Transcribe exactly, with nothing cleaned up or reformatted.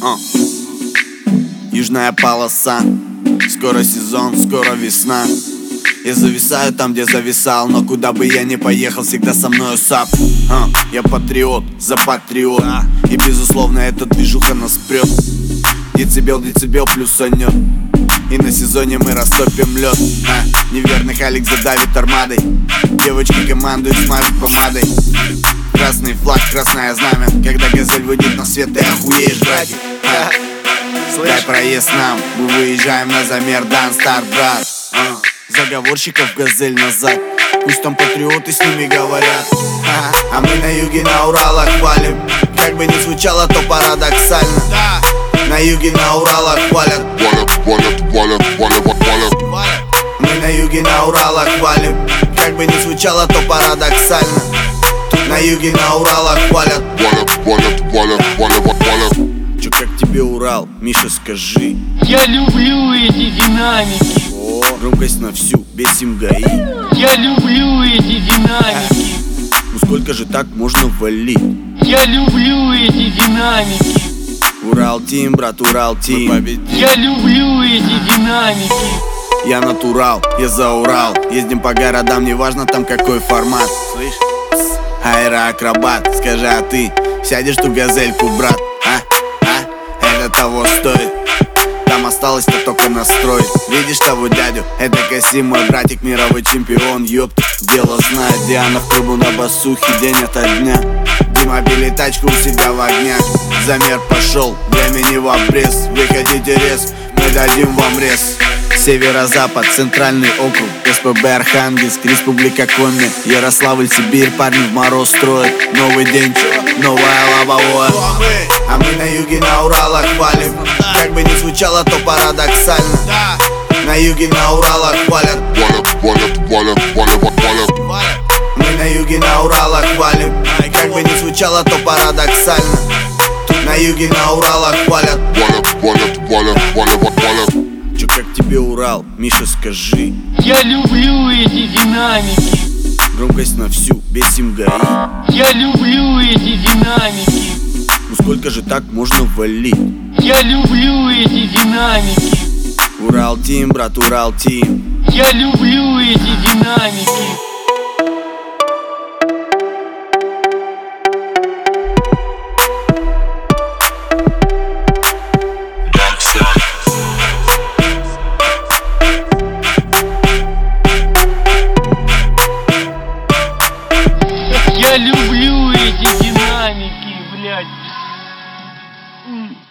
а. Южная полоса, скоро сезон, скоро весна. Я зависаю там, где зависал, но куда бы я ни поехал, всегда со мною САП. а. Я патриот, за патриот, и безусловно эта движуха нас прет. Децибел, децибел плюсанет, и на сезоне мы растопим лед. а. Неверных Алекс задавит армадой, девочки командуют, смажут помадой. Красный флаг, красное знамя, когда газель выйдет на свет, ты охуеешь, братик. а. Дай проезд нам, мы выезжаем на замер, дан старт, брат. а. Заговорщиков газель назад, пусть там патриоты с ними говорят. а, а мы на юге, на Уралах валим, как бы ни звучало, то парадоксально. На юге, на Уралах валят, валят, валят, валят, валят, валят. Мы на юге, на Уралах валим, как бы ни звучало, то парадоксально. На юге, на Уралах валят, валят, валят, валят, валят, валят. Чё, как тебе Урал, Миша, скажи? Я люблю эти динамики. О, громкость на всю, бесим ГАИ. Я люблю эти динамики. Ну сколько же так можно валить? Я люблю эти динамики. Урал Тим, брат, Урал Тим. Я люблю эти динамики. Я натурал, я за Урал. Ездим по городам, неважно там какой формат. Слышь? Аэроакробат, скажи, а ты сядешь ту газельку, брат? А? А? Это того стоит. Там осталось-то только настроить. Видишь того дядю? Это Касим, мой братик, мировой чемпион. Ёпт, дело знает. Диана в клубу на басухе день ото дня. Дима пилит тачку у себя в огнях. Замер пошел, времени в обрез. Выходите рез, мы дадим вам рез. Северо-запад, центральный округ, СПБ Архангельск, Республика Коми, Ярославль, Сибирь, парни в мороз строят. Новый день, новая лобовое. А мы на юге, на Уралах валим, как бы ни звучало, то парадоксально. На юге, на Уралах валят, валят, валят, валят, валят, валят. Мы на юге, на Уралах валим, как бы ни звучало, то парадоксально. На юге, на Уралах валят, валят, валят, валят, валят, валят. Чё, как тебе Урал, Миша, скажи? Я люблю эти динамики. Громкость на всю, бесим ГАИ. Я люблю эти динамики. Ну сколько же так можно валить? Я люблю эти динамики. Урал Тим, брат, Урал Тим. Я люблю эти динамики. Я люблю эти динамики, блядь.